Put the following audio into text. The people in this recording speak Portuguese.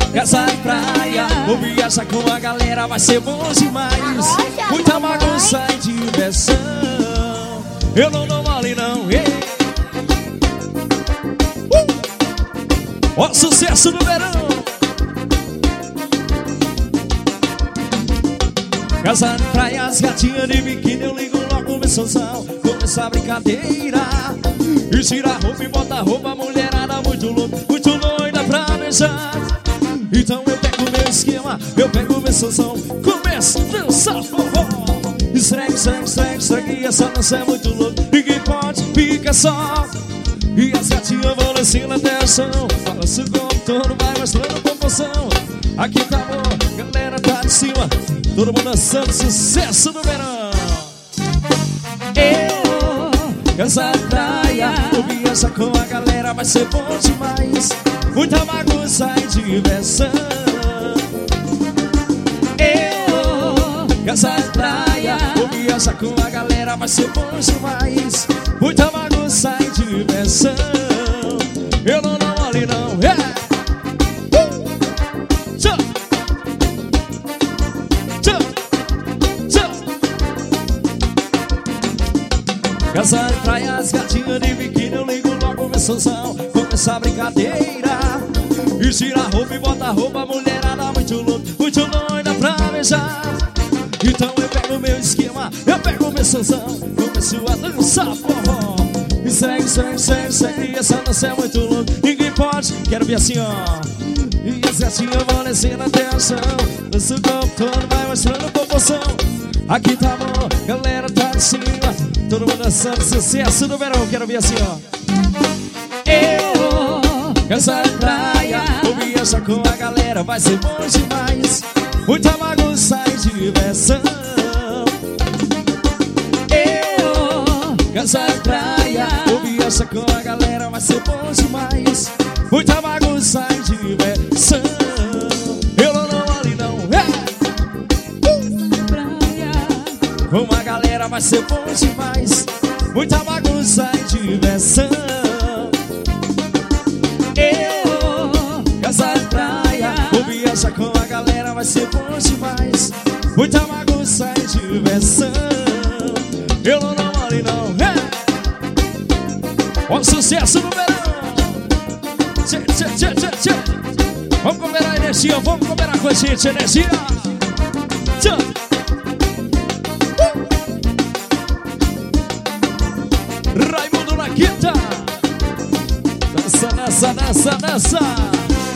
casa de praia, vou viajar com a galera, vai ser bom demais. Muita bagunça e diversão, eu não dou mole não. Ó, sucesso no verão. Casa de praia, as gatinhas de biquíni, eu ligo logo o mensonzão. Começa a brincadeira e tira a roupa e bota a roupa. Mulherada muito louca, muito doida pra beijar. Então eu pego o meu esquema, eu pego o meu sonzão, começo a dançar forró. Estregue, estregue, estregue, estregue, essa dança é muito louca, ninguém pode, fica só. E as gatinhas vão descendo até o chão, balança o corpo todo, vai mostrando proporção. Aqui tá bom, galera tá de cima, todo mundo dançando, sucesso no verão. Eu, casa de praia, vou viajar com a galera, vai ser bom demais. Muita bagunça e diversão. Eu, casa de praia, vou viajar com a galera, vai ser bom demais. Muita bagunça e diversão, eu não dou mole não. Casa de praia, as gatinhas de biquíni, eu ligo logo o meu sonzão. Começa a brincadeira e tira a roupa e bota a roupa. Mulherada muito louca, muito doida pra beijar. Então eu pego o meu esquema, eu pego o meu sonzão, começo a dançar forró. E segue, segue, segue, segue, essa dança é muito louca, ninguém pode, quero ver assim ó. E as gatinhas vão descendo até o chão, dança o corpo todo, vai mostrando proporção. Aqui tá bom, galera tá de cima, todo mundo dançando, sucesso no verão, quero ver assim ó. Eu, casa de praia, vou viajar com a galera, vai ser bom demais. Muita bagunça e diversão. Eu, casa de praia, vou viajar com a galera, vai ser bom demais. Muita bagunça e diversão, eu não dou mole não. Com a galera vai ser bom demais. Muita bagunça e diversão. Eu, casa de praia, vou viajar com a galera, vai ser bom demais. Muita bagunça e diversão, eu não dou mole não. Ó, sucesso no verão. Tchê, tchê, tchê, tchê, tchê. Vamos cooperar a energia, vamos cooperar com a gente, energia. Tchê. Raimundo na quinta. Dança, dança, dança, dança.